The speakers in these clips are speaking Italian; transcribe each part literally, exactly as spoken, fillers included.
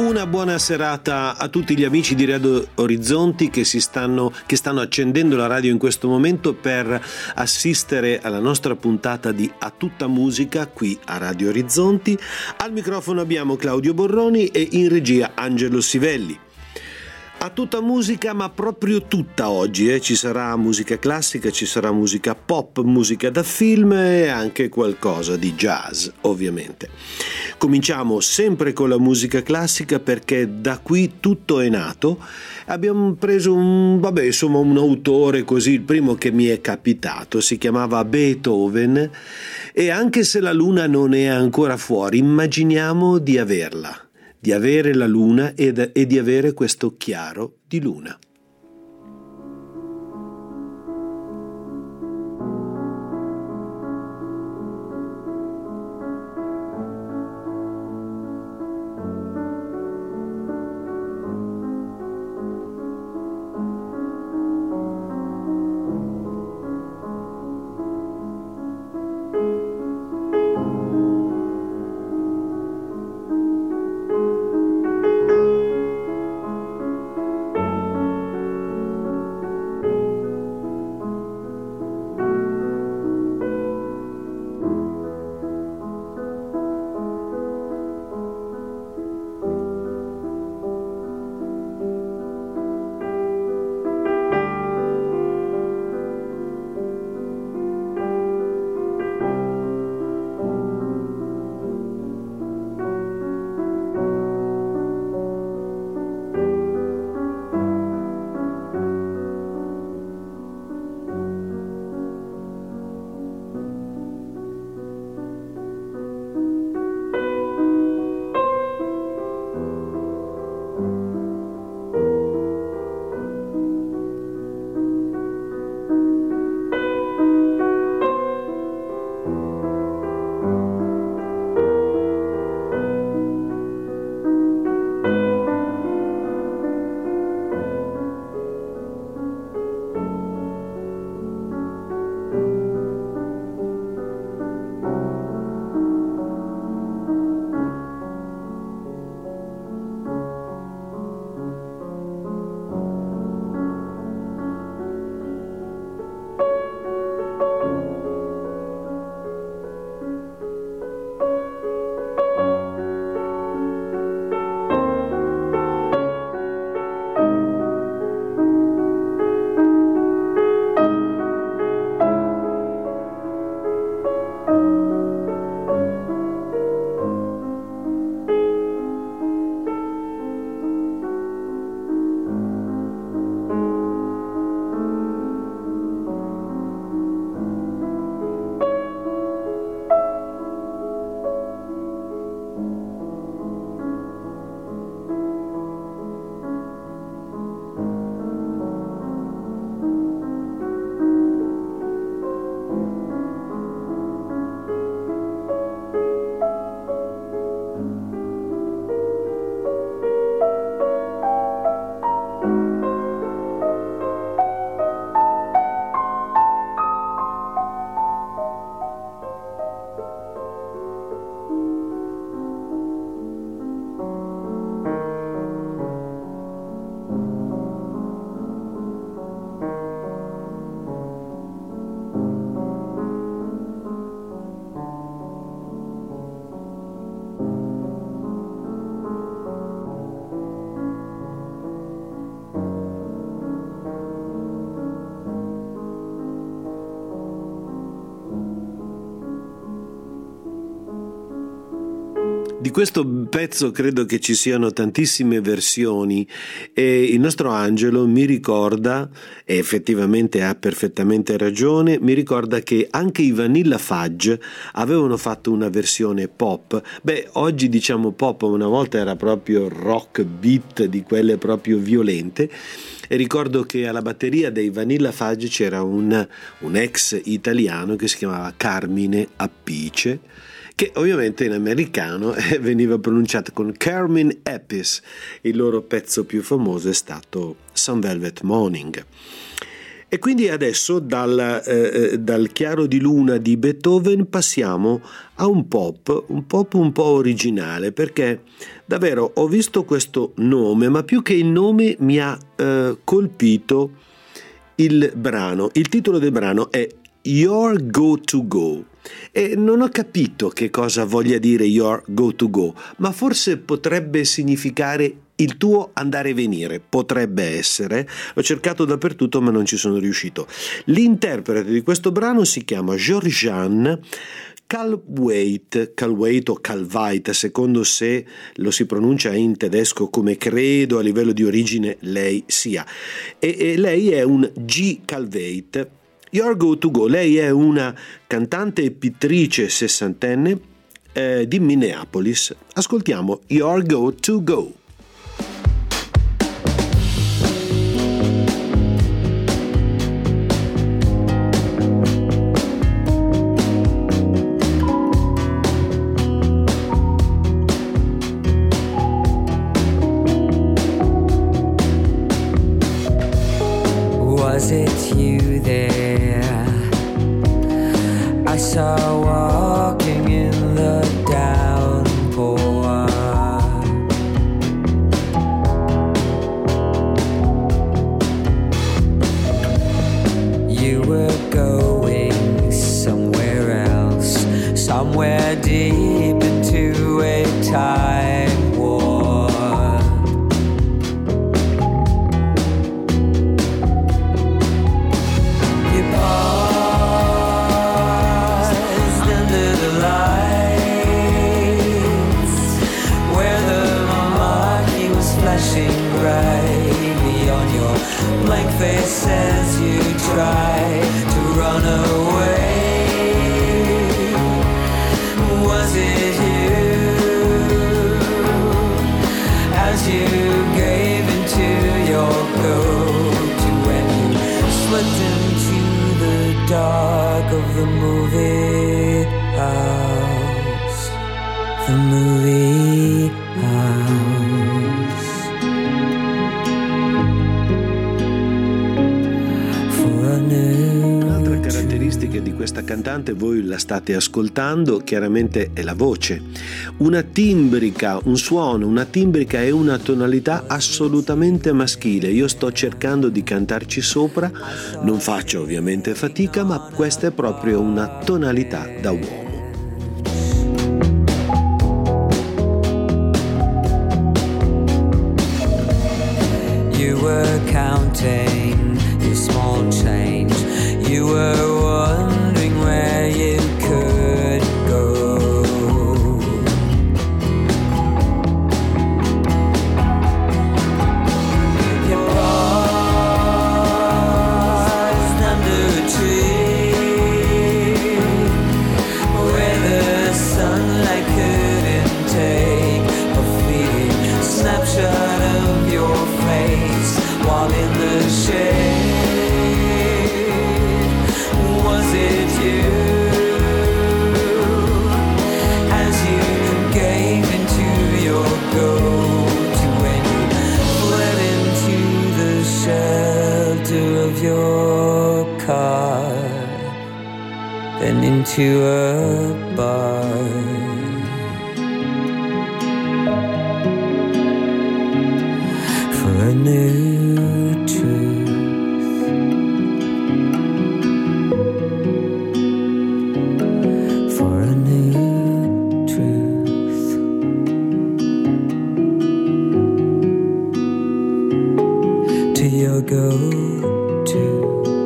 Una buona serata a tutti gli amici di Radio Orizzonti che si stanno, che stanno accendendo la radio in questo momento per assistere alla nostra puntata di A Tutta Musica qui a Radio Orizzonti. Al microfono abbiamo Claudio Borroni e in regia Angelo Sivelli. A tutta musica, ma proprio tutta oggi, eh. Ci sarà musica classica, ci sarà musica pop, musica da film e anche qualcosa di jazz, ovviamente. Cominciamo sempre con la musica classica perché da qui tutto è nato. Abbiamo preso un, vabbè, insomma, un autore così, il primo che mi è capitato, si chiamava Beethoven e anche se la luna non è ancora fuori, immaginiamo di averla. di avere la luna ed, e di avere questo chiaro di luna. Di questo pezzo credo che ci siano tantissime versioni e il nostro Angelo mi ricorda, e effettivamente ha perfettamente ragione, mi ricorda che anche i Vanilla Fudge avevano fatto una versione pop. Beh, oggi diciamo pop, una volta era proprio rock beat di quelle proprio violente. E ricordo che alla batteria dei Vanilla Fudge c'era un, un ex italiano che si chiamava Carmine Appice, che ovviamente in americano veniva pronunciato con Carmine Appice. Il loro pezzo più famoso è stato Some Velvet Morning. E quindi adesso dal, eh, dal Chiaro di Luna di Beethoven passiamo a un pop, un pop un po' originale, perché davvero ho visto questo nome, ma più che il nome mi ha eh, colpito il brano. Il titolo del brano è Your Go To Go. E non ho capito che cosa voglia dire Your Go To Go, ma forse potrebbe significare il tuo andare e venire, potrebbe essere. L'ho cercato dappertutto ma non ci sono riuscito. L'interprete di questo brano si chiama Georgianne Calweit, Calweit o Calveit, secondo se lo si pronuncia in tedesco, come credo a livello di origine lei sia. E, e lei è un G. Calveit. Your Go To Go, lei è una cantante e pittrice sessantenne eh, di Minneapolis. Ascoltiamo Your Go To Go. Was it you there I saw walking in the downpour? You were going somewhere else, somewhere deep into a time war. Blank face as you try to run away. Was it you as you gave into your go-to when you slipped into the dark of the movie house, the movie house. Un'altra caratteristica di questa cantante, voi la state ascoltando, chiaramente è la voce. Una timbrica, un suono, una timbrica e una tonalità assolutamente maschile. Io sto cercando di cantarci sopra, non faccio ovviamente fatica, ma questa è proprio una tonalità da uomo. You were counting your small change. You were wondering where you could go. You paused under a tree where the sunlight couldn't take a fleeting snapshot of your face while in the shade. Was it you as you gave into your go-to when you fled into the shelter of your car, then into a bar? For a new truth, for a new truth, to your go-to.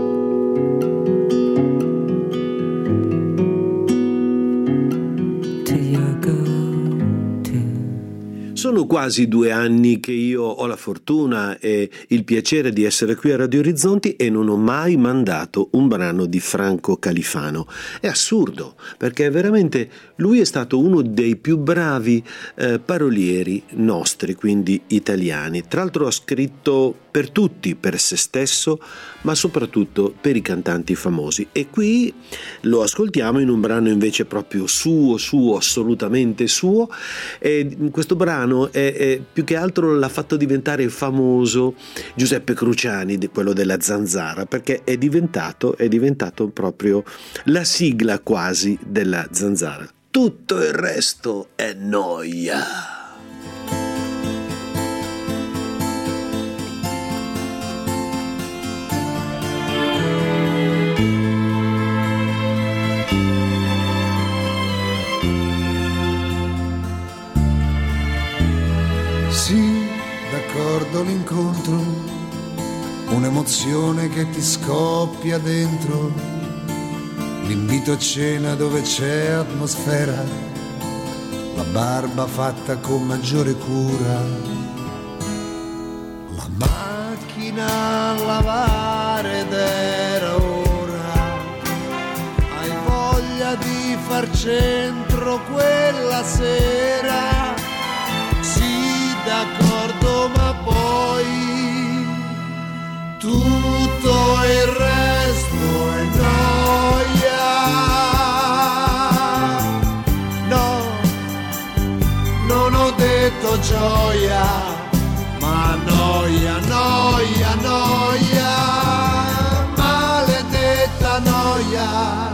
To your go-to. Sono quasi due anni che io ho la fortuna e il piacere di essere qui a Radio Orizzonti e non ho mai mandato un brano di Franco Califano. È assurdo, perché veramente lui è stato uno dei più bravi eh, parolieri nostri, quindi italiani. Tra l'altro ha scritto per tutti, per se stesso, ma soprattutto per i cantanti famosi. E qui lo ascoltiamo in un brano invece proprio suo, suo, assolutamente suo. E questo brano brano è, è più che altro l'ha fatto diventare famoso Giuseppe Cruciani, di quello della Zanzara, perché è diventato, è diventato proprio la sigla quasi della Zanzara. Tutto il resto è noia. Sì, d'accordo l'incontro, un'emozione che ti scoppia dentro, l'invito a cena dove c'è atmosfera, la barba fatta con maggiore cura, la macchina a lavare ed era ora, hai voglia di far centro quella sera. D'accordo, ma poi tutto il resto è noia. No, non ho detto gioia, ma noia, noia, noia, maledetta noia.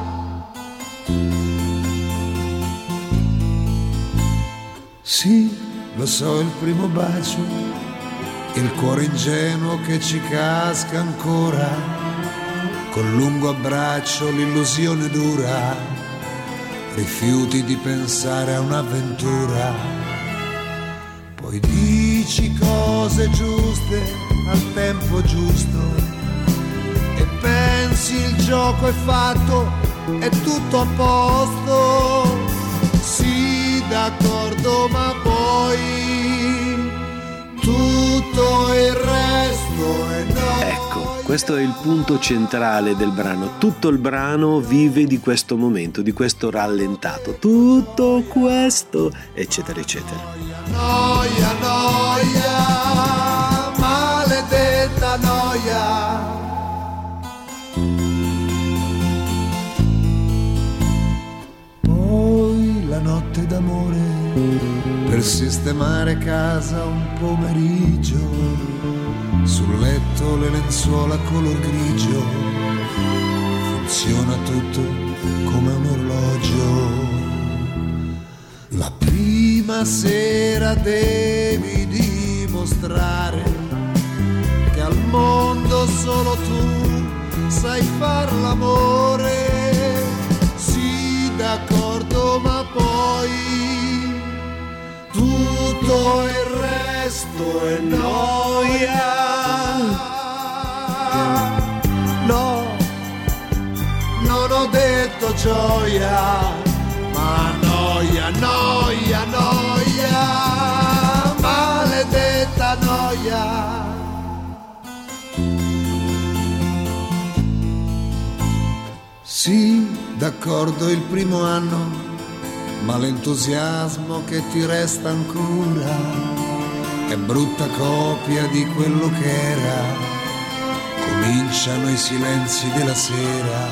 Sì, lo so, il primo bacio, il cuore ingenuo che ci casca ancora, col lungo abbraccio l'illusione dura, rifiuti di pensare a un'avventura, poi dici cose giuste al tempo giusto e pensi il gioco è fatto, è tutto a posto. Sì, d'accordo, ma poi tutto il resto è noia. Ecco, questo è il punto centrale del brano. Tutto il brano vive di questo momento, di questo rallentato. Tutto questo, eccetera, eccetera. Noia, noia, maledetta noia. La notte d'amore per sistemare casa un pomeriggio, sul letto le lenzuola color grigio, funziona tutto come un orologio. La prima sera devi dimostrare che al mondo solo tu sai far l'amore. D'accordo, ma poi tutto il resto è noia. No, non ho detto gioia, ma noia, noia, noia, maledetta noia. Sì, d'accordo il primo anno, ma l'entusiasmo che ti resta ancora è brutta copia di quello che era. Cominciano i silenzi della sera,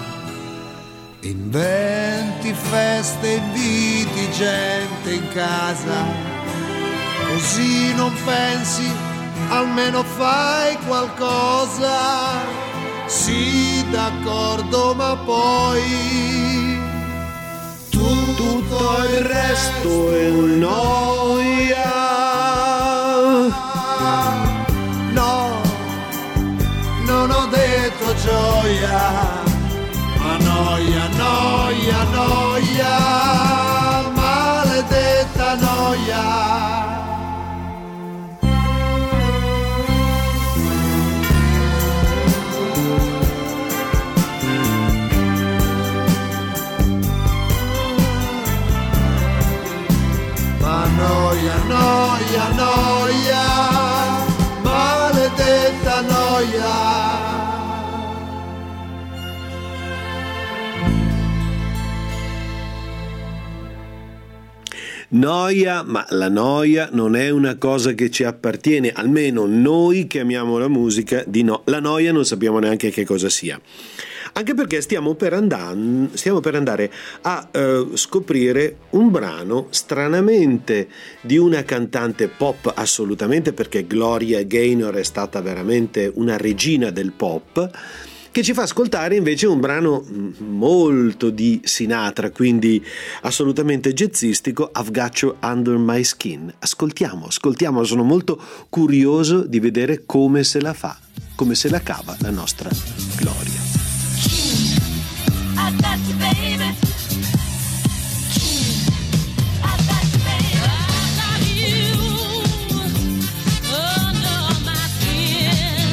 inventi feste, inviti gente in casa, così non pensi, almeno fai qualcosa. Sì, d'accordo, ma poi tutto il resto è noia. No, non ho detto gioia, ma noia, noia, noia, maledetta noia. Noia, noia, noia, maledetta noia. Noia, ma la noia non è una cosa che ci appartiene, almeno noi che amiamo la musica, di no. La noia non sappiamo neanche che cosa sia. Anche perché stiamo per, andan- stiamo per andare a eh, scoprire un brano stranamente di una cantante pop, assolutamente, perché Gloria Gaynor è stata veramente una regina del pop, che ci fa ascoltare invece un brano molto di Sinatra, quindi assolutamente jazzistico, I've Got You Under My Skin. Ascoltiamo, ascoltiamo, sono molto curioso di vedere come se la fa, come se la cava la nostra Gloria. I got you, baby. I got you, baby. I got you under my skin.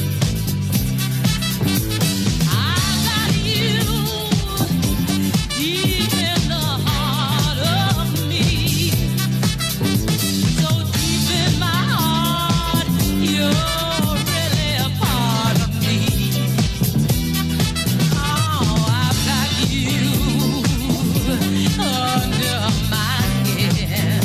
I got you deep in the heart of me. So deep in my heart, you're really a part of me. Oh, I've got you under my skin.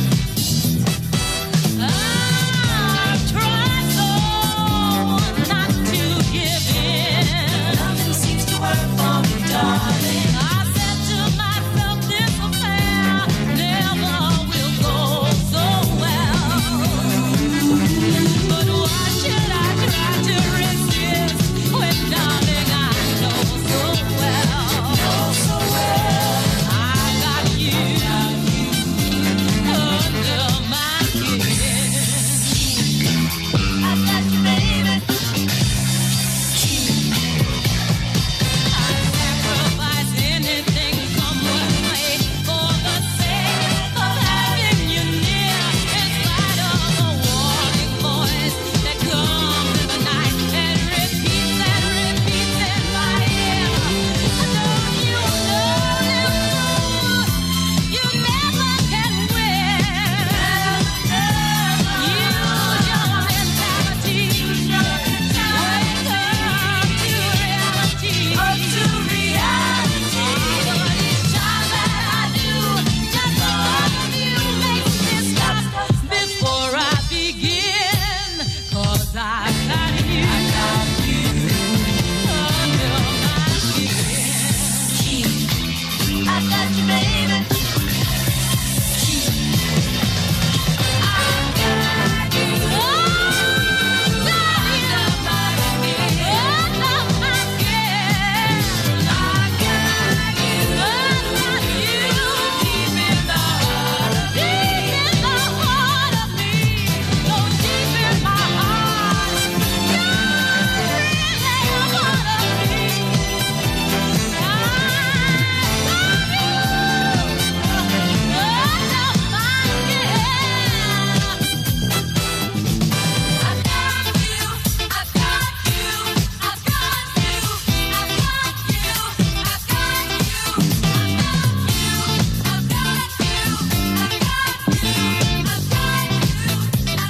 I've tried so not to give in. Nothing seems to work for me, darling. I said to myself, this affair never will go so well. But why should I try to resist when, darling, I know so well, know so well, I got you under my skin. I got you, baby. I'd sacrifice anything, come what may, for the sake of having you near. In spite of the warning voice that comes in the night and repeats and repeats in my ear. Don't you know, you never can win. Use your mentality. Wake up to reality. But each time that I do, just one of you makes me stop before I begin. 'Cause I've got you, I got you under my skin. I got you, baby. I got you under my skin. Under my skin. I got you, I got you deep in the heart, deep in the heart of me. So deep in my heart, you're really a part of me. I got you under my skin. I got you, I got you, I got you, I got you, I got you, I got you, I got you, I got you, I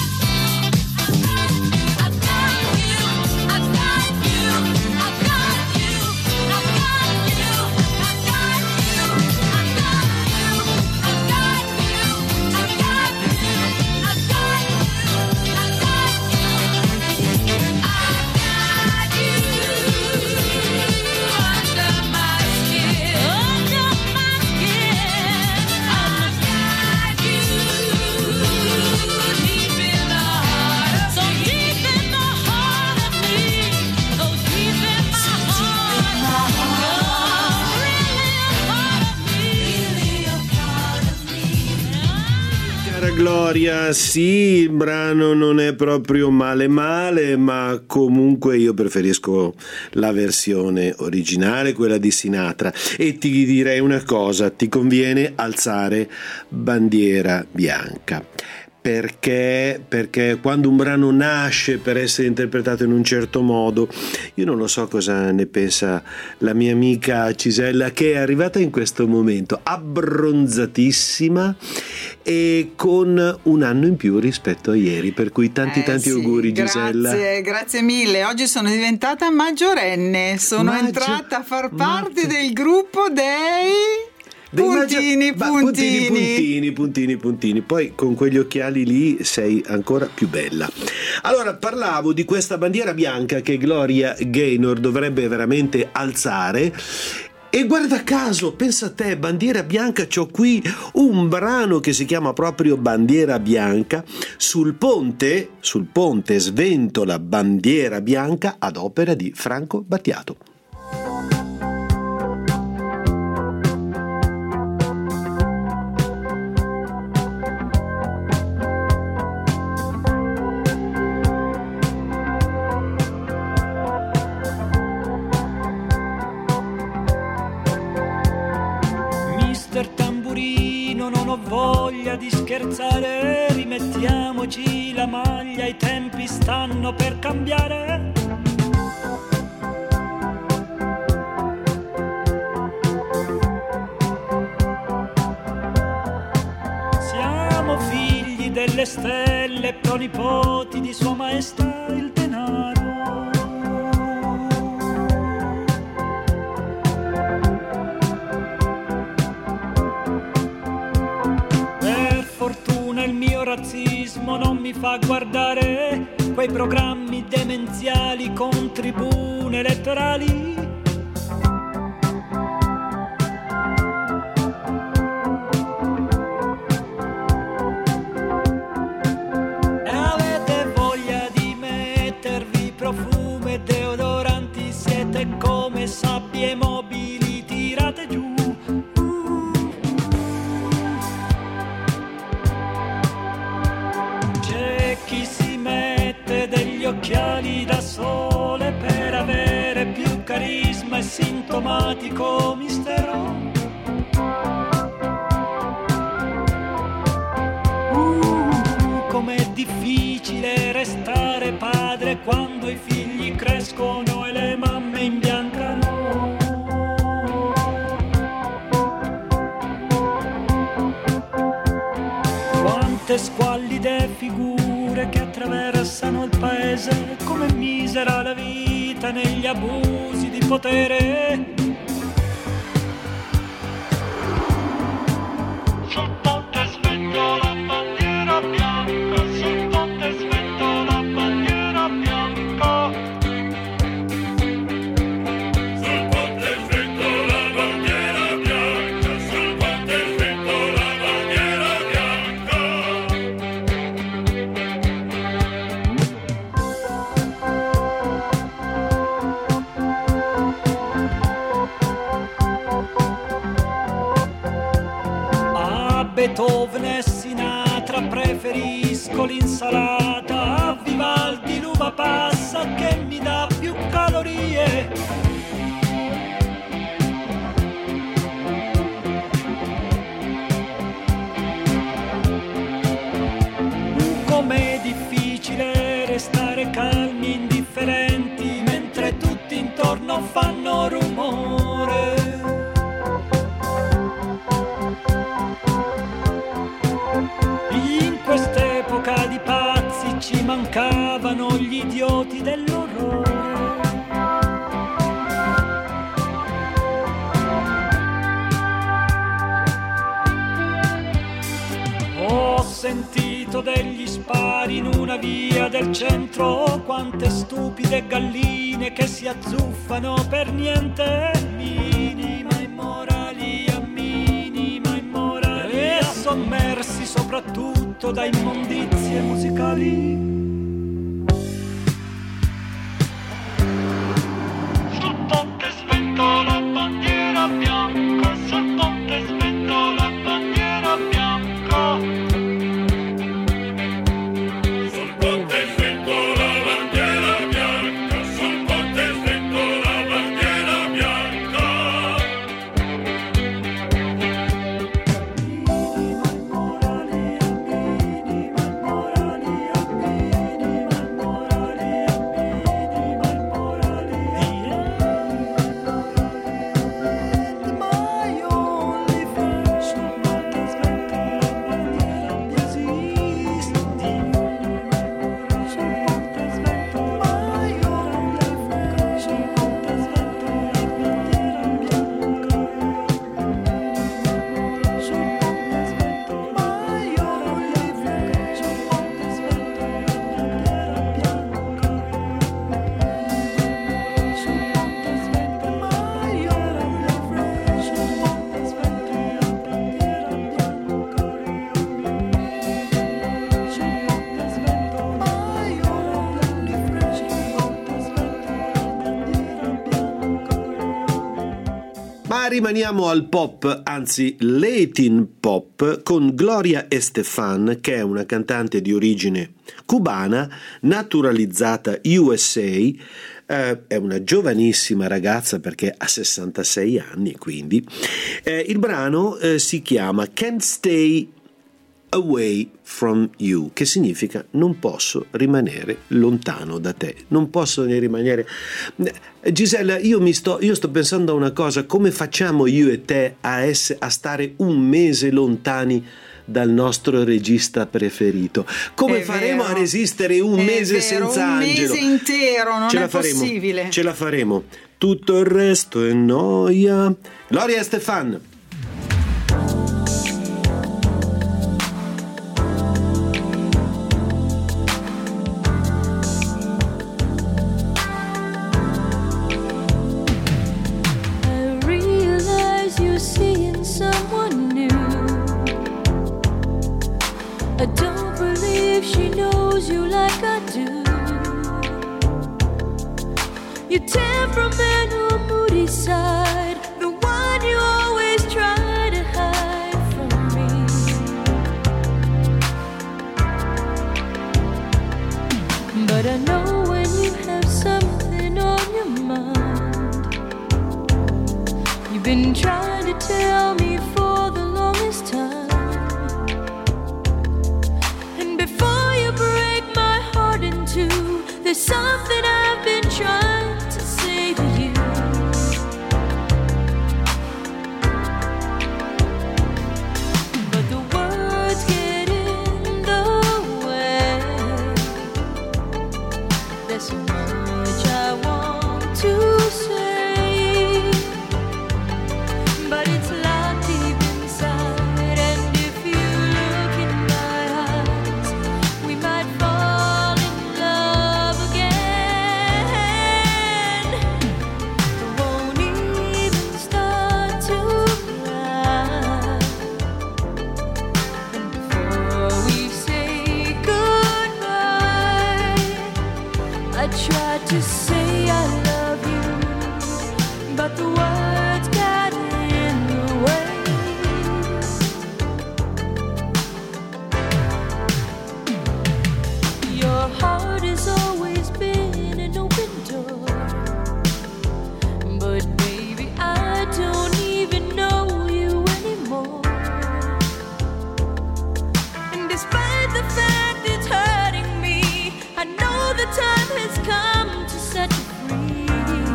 got you, I got you, I got you, I got you, I got you, I got you, I got you, I got you, I got you, I got you under my skin, under my skin. I got you deep in the heart, so deep in the heart of me, so deep in my heart, you're really a part of me, really a part of me. Cara Gloria, sì, il brano non è proprio male male, ma comunque io preferisco la versione originale, quella di Sinatra. E ti direi una cosa, ti conviene alzare bandiera bianca. Perché? Perché quando un brano nasce per essere interpretato in un certo modo, io non lo so cosa ne pensa la mia amica Gisella, che è arrivata in questo momento abbronzatissima e con un anno in più rispetto a ieri, per cui tanti Eh, tanti sì, auguri grazie, Gisella. Grazie mille. Oggi sono diventata maggiorenne, sono Maggio- entrata a far parte Mazza. del gruppo dei Puntini, ma- puntini. puntini, puntini, puntini, puntini. Poi con quegli occhiali lì sei ancora più bella. Allora, parlavo di questa bandiera bianca che Gloria Gaynor dovrebbe veramente alzare. E guarda caso, pensa a te, bandiera bianca, c'ho qui un brano che si chiama proprio Bandiera bianca. Sul ponte, sul ponte sventola bandiera bianca ad opera di Franco Battiato. Voglia di scherzare, rimettiamoci la maglia, i tempi stanno per cambiare. Siamo figli delle stelle, pronipoti di Sua Maestà il denaro. Il mio razzismo non mi fa guardare quei programmi demenziali con tribune elettorali. E avete voglia di mettervi profumo e deodoranti, siete come sabbie mobili tirate giù. Chi si mette degli occhiali da sole per avere più carisma e sintomatico mistero. Uh, com'è difficile restare padre quando i figli crescono e le mamme imbiancano. Quante squallide figure che attraversano il paese, come misera la vita negli abusi di potere. Sul ponte sventola la bandiera bianca, sul ponte sventola la bandiera bianca. Sul ponte sventola la bandiera bianca, sul ponte sventola la bandiera bianca. Beethoven e Sinatra preferisco l'insalata, a Vivaldi l'uva passa che mi dà più calorie. Com'è difficile restare calmi e indifferenti mentre tutti intorno fanno rumore. In quest'epoca di pazzi ci mancavano gli idioti dell'orrore. Ho sentito degli spari in una via del centro, quante stupide galline che si azzuffano per niente. Minima immorali a minima immorali e sommersi soprattutto da immondizie musicali. Sul ponte sventola la bandiera bianca, sul ponte sventola la bandiera bianca. Sul ponte sventola la bandiera bianca, sul ponte sventola la bandiera bianca. Minima immorali a minima immorali a minima. rimaniamo al pop, anzi Latin pop, con Gloria Estefan, che è una cantante di origine cubana, naturalizzata U S A, eh, è una giovanissima ragazza perché ha sessantasei anni, quindi. Eh, il brano eh, si chiama Can't Stay Away from You, che significa non posso rimanere lontano da te, non posso ne rimanere. Gisella, io mi sto io sto pensando a una cosa: come facciamo io e te a, ess- a stare un mese lontani dal nostro regista preferito? Come È faremo vero. a resistere un È mese vero, senza un Angelo? mese intero, non ce è la faremo, possibile. ce la faremo. Tutto il resto è noia. Gloria Estefan. I realize you're seeing someone new. I don't believe she knows you like I do. Your temperamental, moody side, the one you always try to hide from me. But I know when you have something on your mind. You've been trying to tell me for the longest time. And before you break my heart in two, there's something I've been trying to say to you. But the words get in the way. There's so much I want to say, but it's locked deep inside. And if you look in my eyes, we might fall in love again. I won't even start to cry. And before we say goodbye, I tried to say I love you, but the words got in the way. Your heart has always been an open door, but baby, I don't even know you anymore. And despite the fact it's hurting me, I know the time has come to set you free.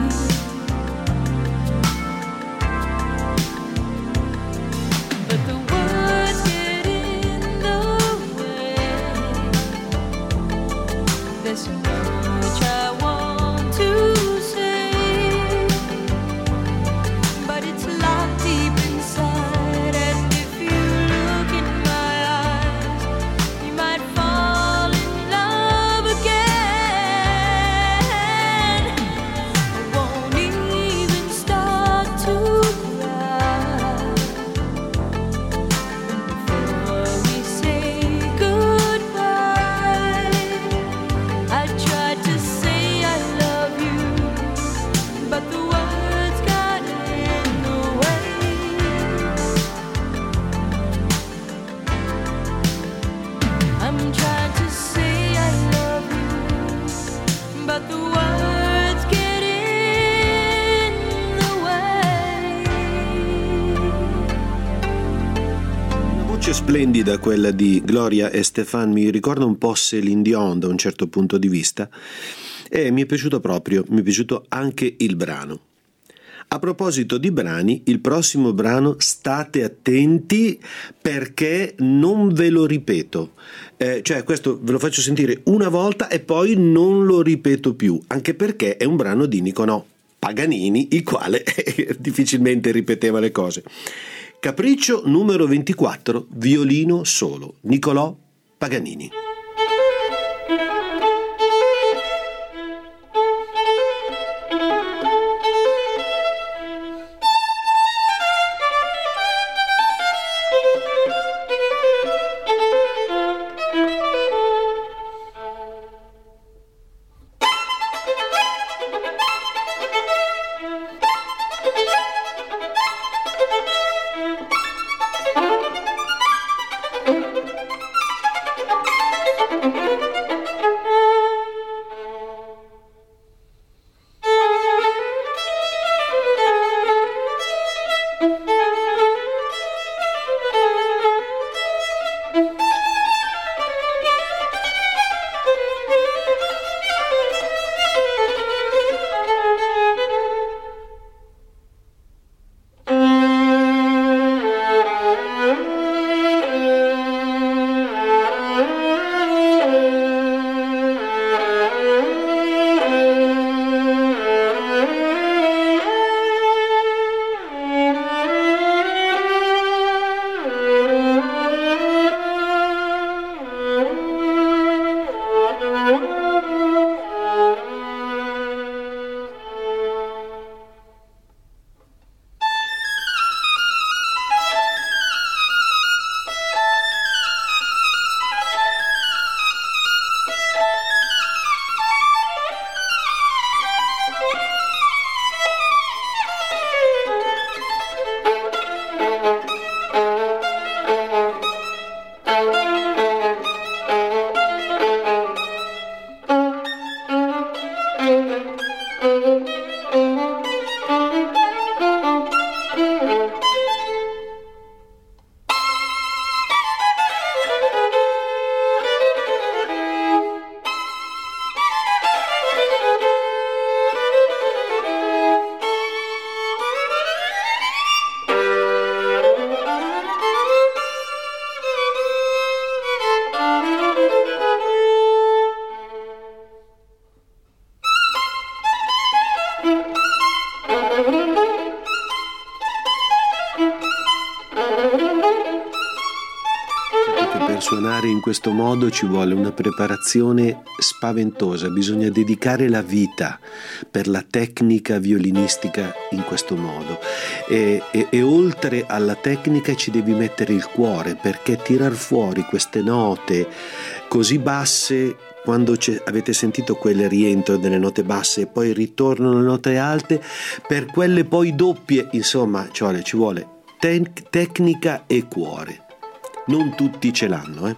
But the words get in the way. There's so much I want to say, but it's locked deep inside. And if you look in my eyes, you might fall in love again. I won't even start to cry. Before we say goodbye, I tried to say I love you, but the words got in the way. I'm trying to say I love you, but the words get in the way. Una voce splendida quella di Gloria Estefan, mi ricorda un po' Céline Dion da un certo punto di vista, e mi è piaciuto proprio, mi è piaciuto anche il brano. A proposito di brani, il prossimo brano state attenti perché non ve lo ripeto, eh, cioè questo ve lo faccio sentire una volta e poi non lo ripeto più, anche perché è un brano di Nicolò Paganini, il quale difficilmente ripeteva le cose. Capriccio numero ventiquattro, violino solo, Nicolò Paganini. suonare in questo modo ci vuole una preparazione spaventosa, bisogna dedicare la vita per la tecnica violinistica in questo modo e, e, e oltre alla tecnica ci devi mettere il cuore, perché tirar fuori queste note così basse, quando avete sentito quel rientro delle note basse e poi ritornano le note alte, per quelle poi doppie, insomma ci vuole, ci vuole te- tecnica e cuore. Non tutti ce l'hanno, eh.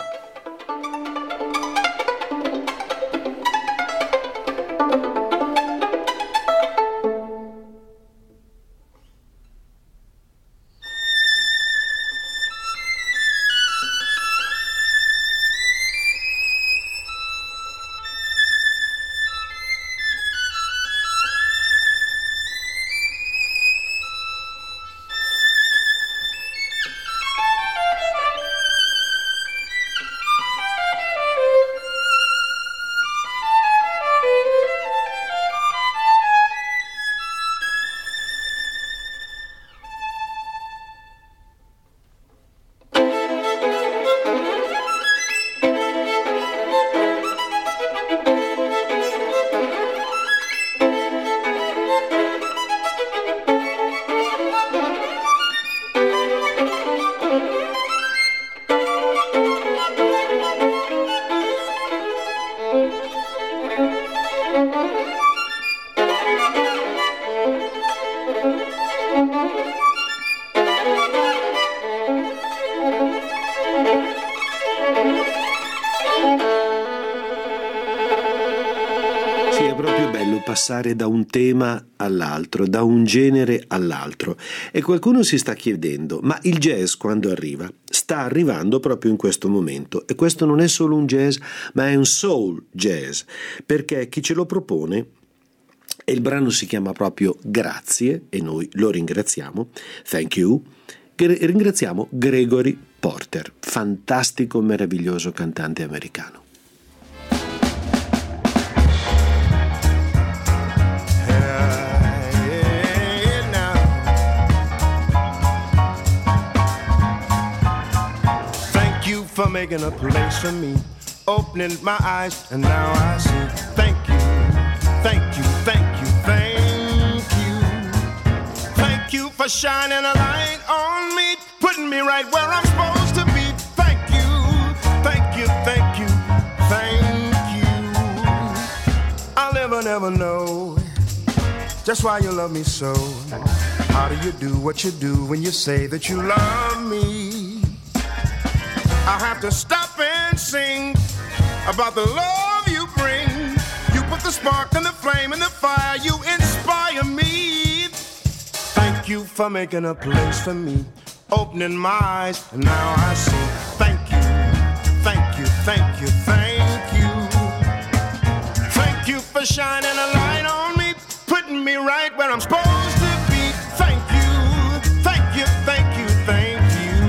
Passare da un tema all'altro, da un genere all'altro, e qualcuno si sta chiedendo: ma il jazz quando arriva? Sta arrivando proprio in questo momento, e questo non è solo un jazz, ma è un soul jazz, perché chi ce lo propone, e il brano si chiama proprio Grazie e noi lo ringraziamo, thank you, ringraziamo Gregory Porter, fantastico, meraviglioso cantante americano. For making a place for me, opening my eyes, and now I see. Thank you, thank you, thank you, thank you. Thank you for shining a light on me, putting me right where I'm supposed to be. Thank you, thank you, thank you, thank you. I'll never, never know just why you love me so. How do you do what you do when you say that you love me? I have to stop and sing about the love you bring. You put the spark and the flame and the fire. You inspire me. Thank you for making a place for me, opening my eyes, and now I see. Thank you, thank you, thank you, thank you. Thank you for shining a light on me, putting me right where I'm supposed to be. Thank you, thank you, thank you, thank you.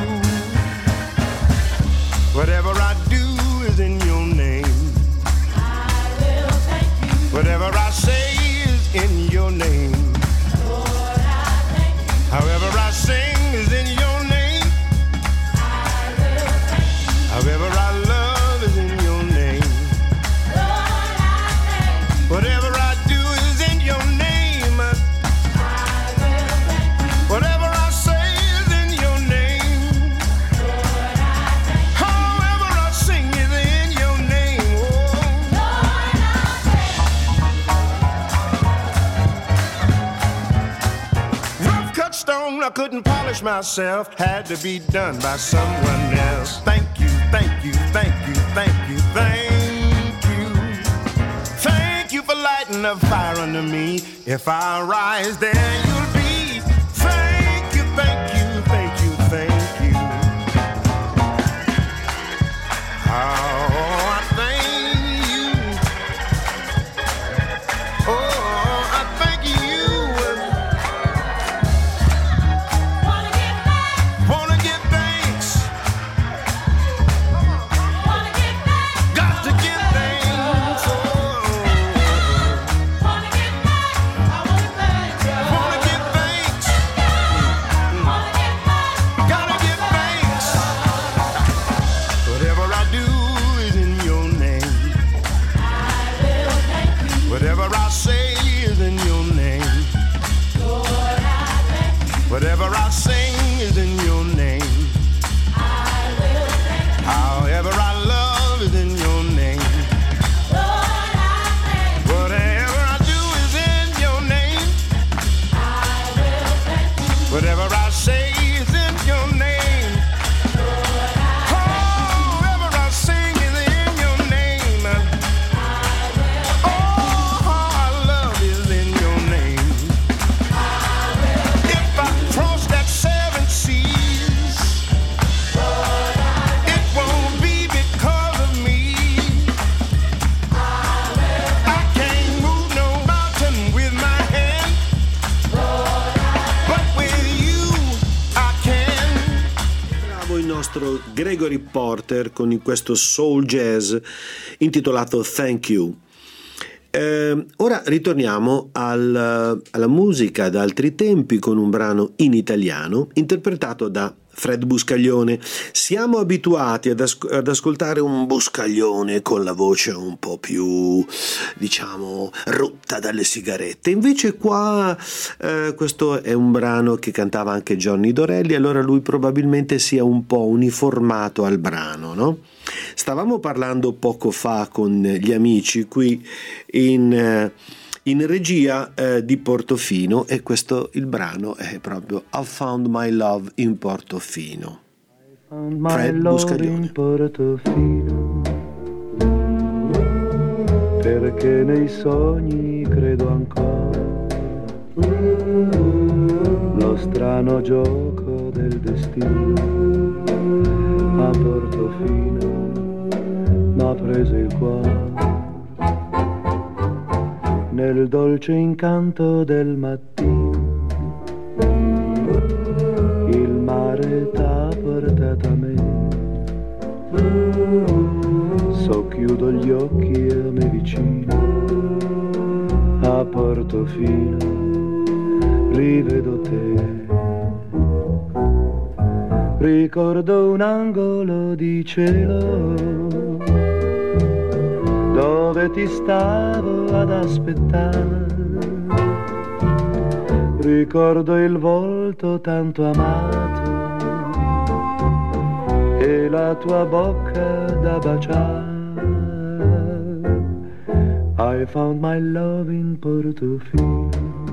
Whatever I do is in your name. I will thank you. Whatever I say is in your name. Lord, I thank you. However I sing is in your name. I will thank you. However I love is in your name. Lord, I thank you. Whatever I do is in your name. I will thank you. Whatever I say is in your name. Lord, I thank you. However I sing is in your name. Oh, Lord, I thank you. Rough cut stone, I couldn't polish myself, had to be done by someone else. Thank you, thank you, thank you, thank you, thank you. Thank you for lighting a fire under me. If I rise, there you'll be. Thank you, thank you, thank you, thank you. Oh, I thank you. Oh, I thank you. Wanna give back. Wanna give thanks. Wanna give back. Got to give thanks. Oh. Wanna give back. I wanna thank you. Wanna give thanks. Wanna give back. Gotta give thanks. Whatever I nostro Gregory Porter con questo soul jazz intitolato Thank You. Eh, ora ritorniamo al, alla musica d'altri tempi con un brano in italiano interpretato da Fred Buscaglione. Siamo abituati ad, as- ad ascoltare un Buscaglione con la voce un po' più, diciamo, rotta dalle sigarette. Invece qua eh, questo è un brano che cantava anche Johnny Dorelli, allora lui probabilmente sia un po' uniformato al brano, no? Stavamo parlando poco fa con gli amici qui in... Eh, in regia eh, di Portofino, e questo il brano è proprio I Found My Love in Portofino. Fred Buscaglione. Portofino, perché nei sogni credo ancora, lo strano gioco del destino a Portofino m'ha preso il cuore. Nel dolce incanto del mattino il mare t'ha portato a me, socchiudo gli occhi a me vicino, a Portofino rivedo te, ricordo un angolo di cielo dove ti stavo ad aspettare, ricordo il volto tanto amato e la tua bocca da baciare. I found my love in Portofino.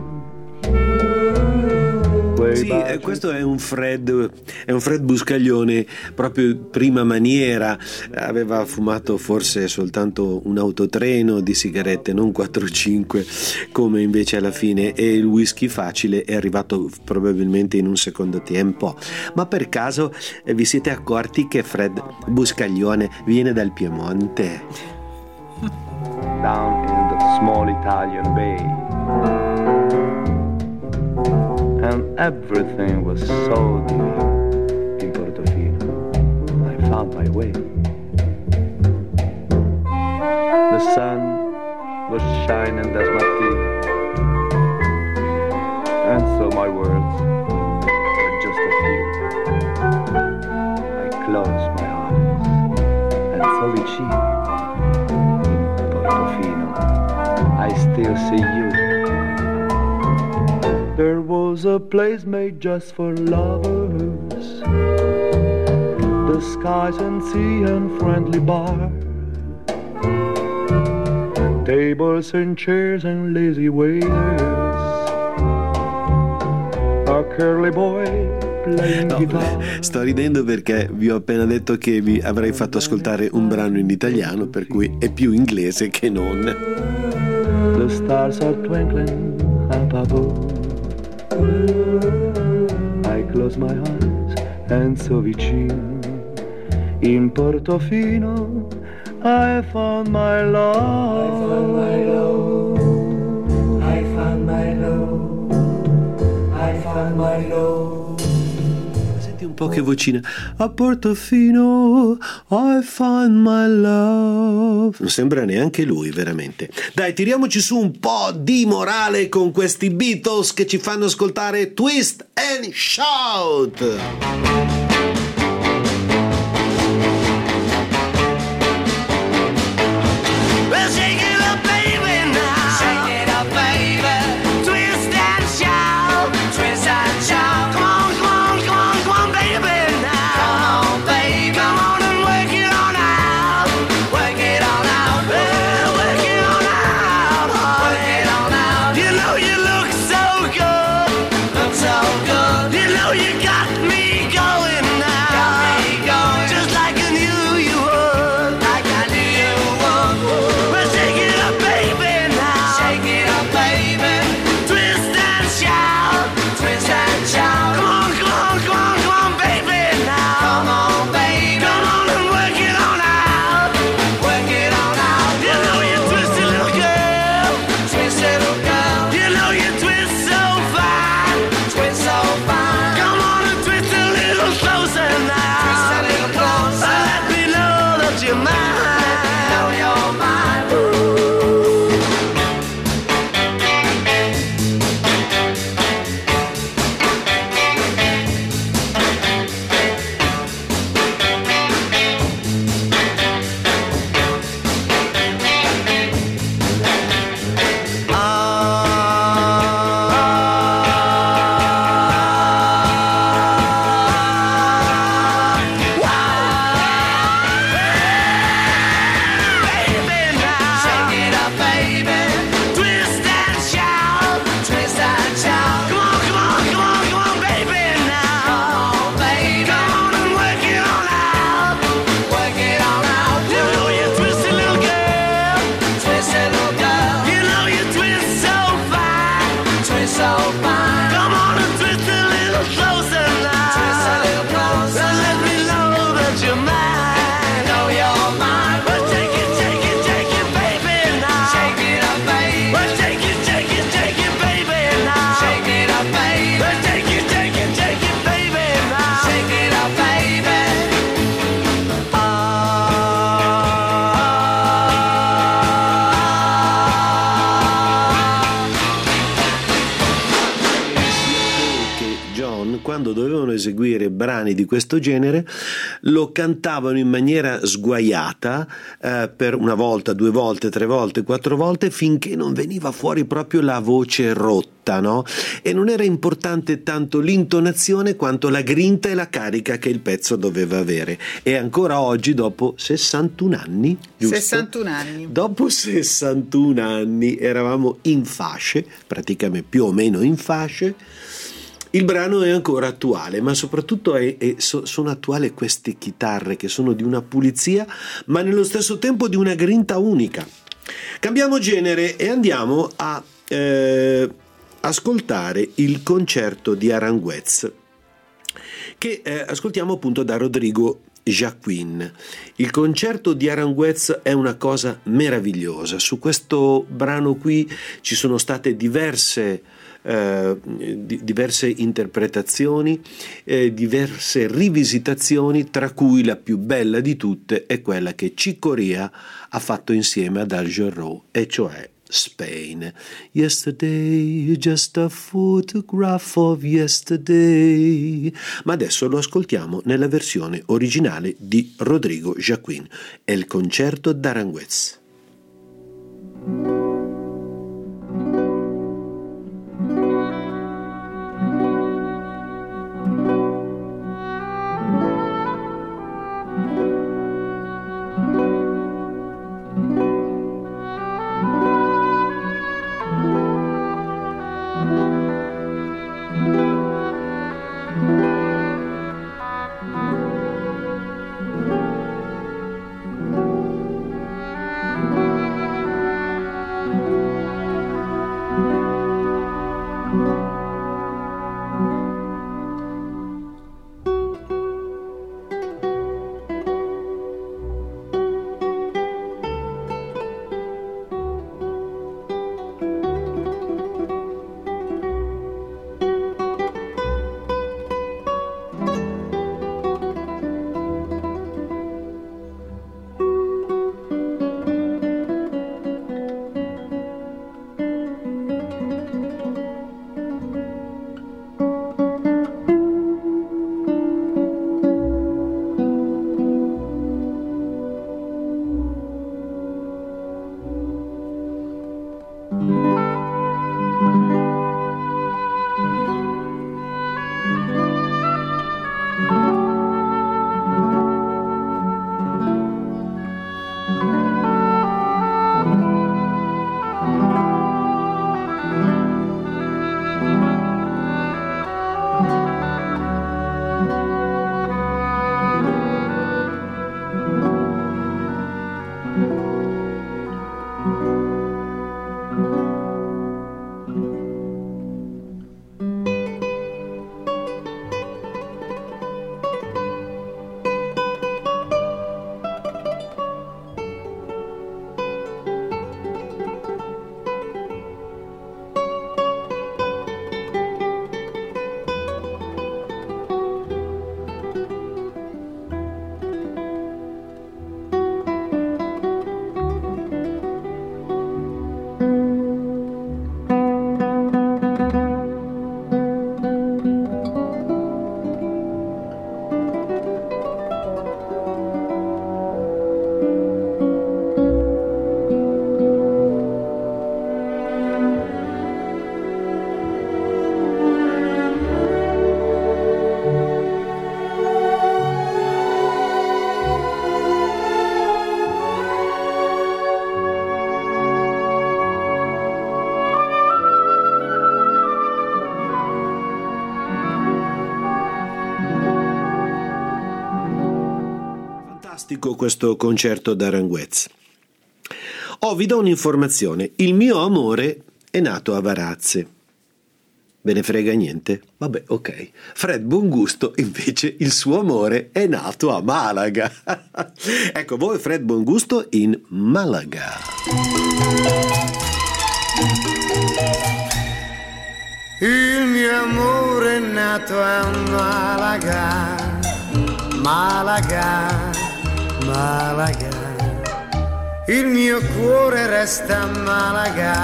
Sì, eh, questo è un Fred, è un Fred Buscaglione proprio prima maniera, aveva fumato forse soltanto un autotreno di sigarette, non quattro o cinque come invece alla fine, e il whisky facile è arrivato probabilmente in un secondo tempo. Ma per caso eh, vi siete accorti che Fred Buscaglione viene dal Piemonte? Down in the small Italian bay, and everything was so dear in Portofino. I found my way. The sun was shining as my teeth, and so my words were just a few. I closed my eyes and so vicino in Portofino I still see you. There was a place made just for lovers, the skies and sea and friendly bar, tables and chairs and lazy waiters, a curly boy playing No, guitar. sto ridendo perché vi ho appena detto che vi avrei fatto ascoltare un brano in italiano, per cui è più inglese che non. The stars are twinkling up above. I close my eyes and so vicino in Portofino I found my love. I found my love. I found my love. I found my love. Senti un po' che vocina. A Portofino I found my love. Non sembra neanche lui, veramente. Dai, tiriamoci su un po' di morale con questi Beatles che ci fanno ascoltare Twist and Shout. Well, shake it up, baby, now. Shake it up, baby. Twist and shout. Twist and shout. Come on, come on, come on, come on, baby, now. Come on, baby. Come on and work it on out. Work it on out. Well, work it on out. Work it on out. You know you look so good. Look so good. You know you got me going. quando dovevano eseguire brani di questo genere lo cantavano in maniera sguaiata eh, per una volta, due volte, tre volte, quattro volte, finché non veniva fuori proprio la voce rotta, no? E non era importante tanto l'intonazione quanto la grinta e la carica che il pezzo doveva avere. E ancora oggi, dopo sessantuno anni, giusto? sessantuno anni. Dopo sessantuno anni eravamo in fasce, praticamente più o meno in fasce. Il brano è ancora attuale, ma soprattutto è, è, so, sono attuali queste chitarre che sono di una pulizia, ma nello stesso tempo di una grinta unica. Cambiamo genere e andiamo a eh, ascoltare il concerto di Aranjuez, che eh, ascoltiamo appunto da Rodrigo Jacquin. Il concerto di Aranjuez è una cosa meravigliosa. Su questo brano qui ci sono state diverse eh, di, diverse interpretazioni, eh, diverse rivisitazioni, tra cui la più bella di tutte è quella che Chick Corea ha fatto insieme ad Al Jarreau, e cioè Spain. Yesterday, just a photograph of yesterday. Ma adesso lo ascoltiamo nella versione originale di Rodrigo Jacquin. È il concerto d'Aranjuez. Questo concerto d'Aranjuez. Oh, vi do un'informazione: il mio amore è nato a Varazze. Ve ne frega niente? Vabbè, ok. Fred Bongusto invece il suo amore è nato a Malaga. Ecco, voi Fred Bongusto in Malaga. Il mio amore è nato a Malaga, Malaga, Malaga. Il mio cuore resta a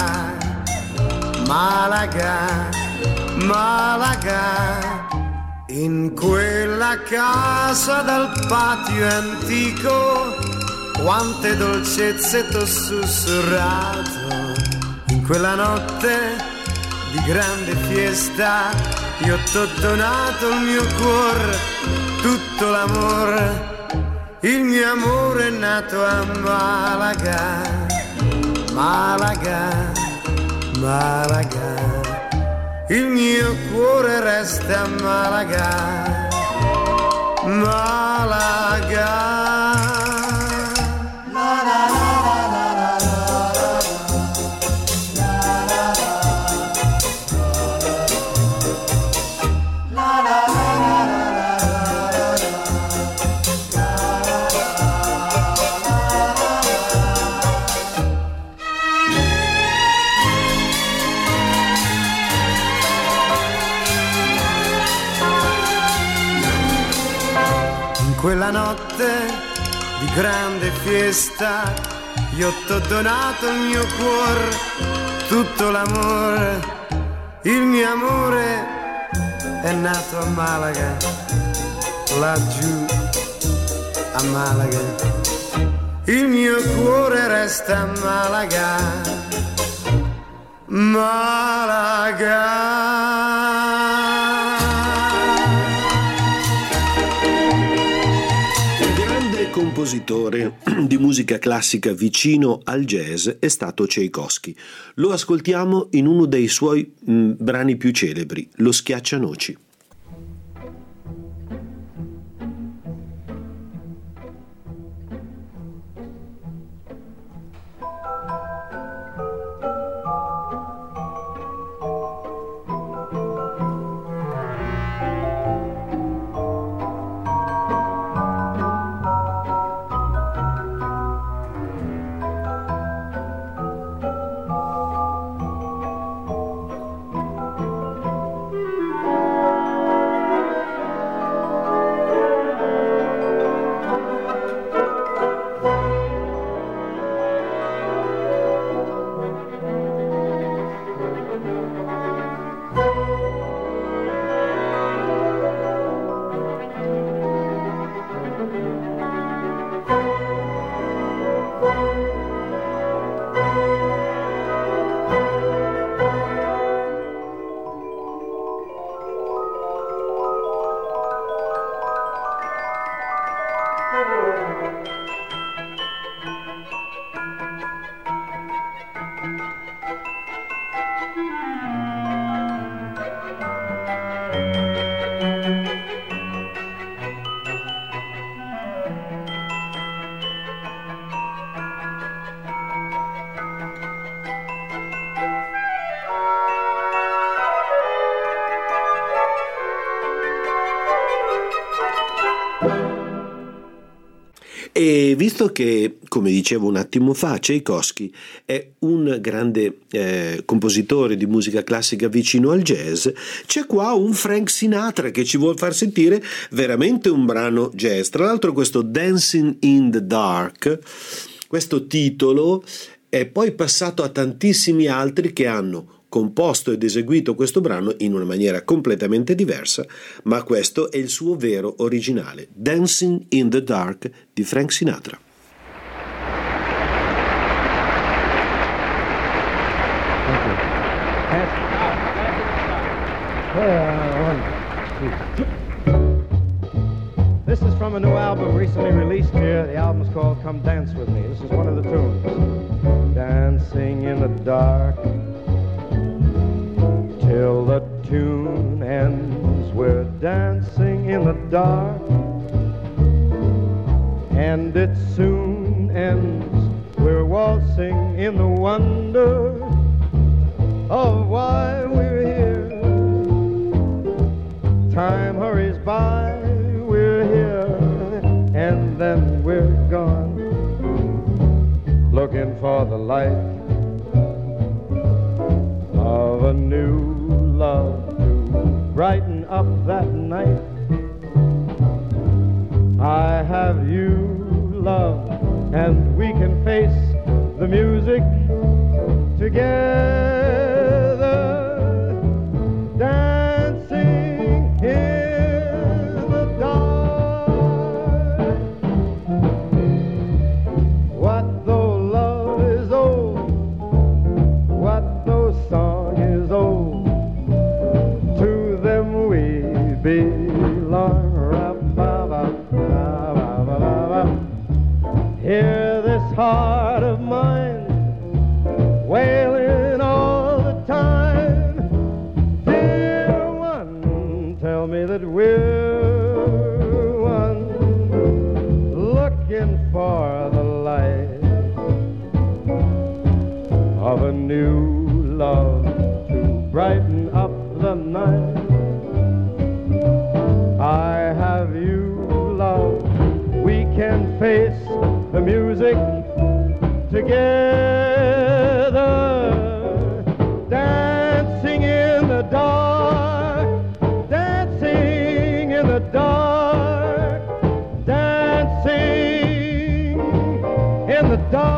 Malaga, Malaga, Malaga. In quella casa dal patio antico, quante dolcezze t'ho sussurrato. In quella notte di grande fiesta, io t'ho donato il mio cuore, tutto l'amore. Il mio amore è nato a Malaga, Malaga, Malaga. Il mio cuore resta a Malaga, Malaga. Quella notte di grande fiesta, io t'ho donato il mio cuore, tutto l'amore. Il mio amore è nato a Malaga, laggiù a Malaga. Il mio cuore resta a Malaga, Malaga. Compositore di musica classica vicino al jazz è stato Tchaikovsky. Lo ascoltiamo in uno dei suoi mh, brani più celebri, Lo Schiaccianoci. E visto che, come dicevo un attimo fa, Tchaikovsky è un grande eh, compositore di musica classica vicino al jazz, c'è qua un Frank Sinatra che ci vuol far sentire veramente un brano jazz. Tra l'altro questo Dancing in the Dark, questo titolo è poi passato a tantissimi altri che hanno composto ed eseguito questo brano in una maniera completamente diversa, ma questo è il suo vero originale, Dancing in the Dark di Frank Sinatra. This is from a new album recently released here. The album is called Come Dance With Me. This is one of the tunes. Dancing in the dark till the tune ends. We're dancing in the dark, and it soon ends. We're waltzing in the wonder of why we're here. Time hurries by, we're here, and then we're gone, looking for the light of a new love to brighten up that night. I have you, love, and we can face the music together, dancing in heart of mine, wailing all the time. Dear one, tell me that we're one, looking for the light of a new love to brighten up the night. I have you, love, we can face the music together, dancing in the dark, dancing in the dark, dancing in the dark.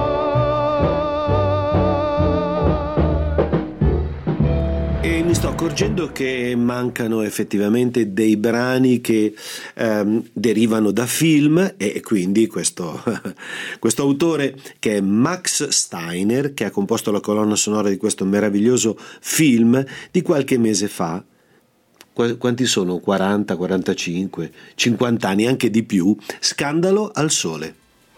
E mi sto accorgendo che mancano effettivamente dei brani che ehm, derivano da film, e quindi questo, questo autore, che è Max Steiner, che ha composto la colonna sonora di questo meraviglioso film di qualche mese fa. Qu- quanti sono? quaranta, quarantacinque, cinquanta anni, anche di più. Scandalo al sole.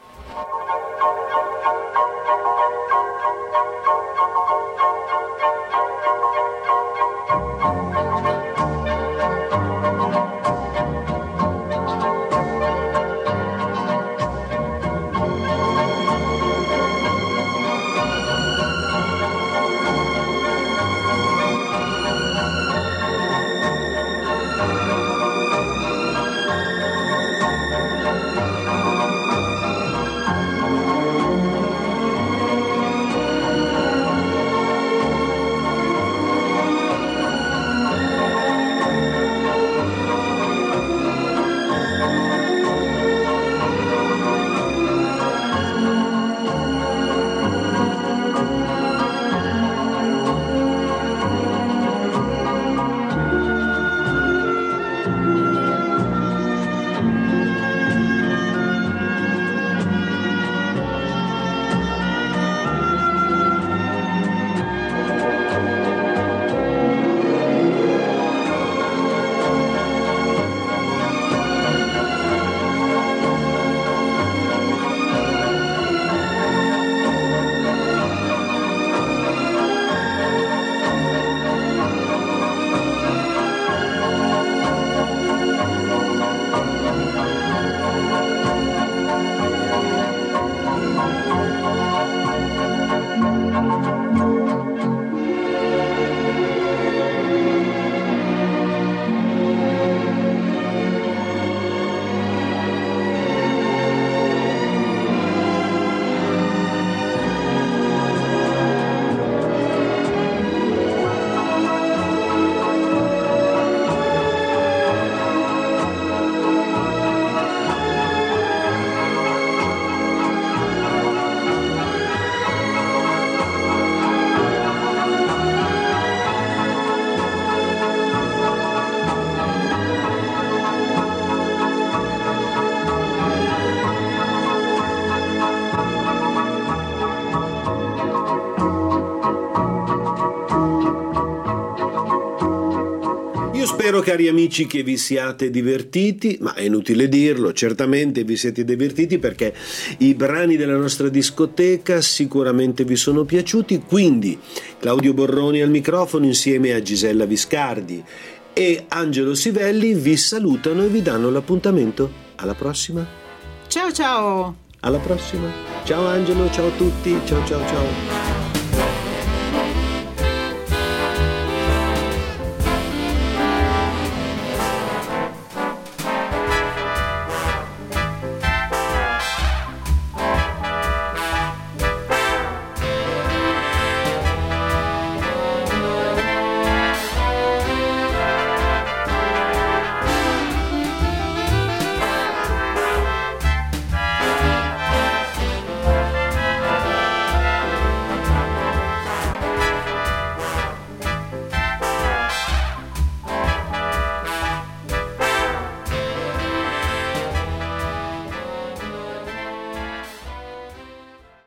Spero, cari amici, che vi siate divertiti, ma è inutile dirlo, certamente vi siete divertiti, perché i brani della nostra discoteca sicuramente vi sono piaciuti. Quindi Claudio Borroni al microfono insieme a Gisella Viscardi e Angelo Sivelli vi salutano e vi danno l'appuntamento alla prossima. Ciao ciao. Alla prossima. Ciao Angelo, ciao a tutti, ciao ciao ciao.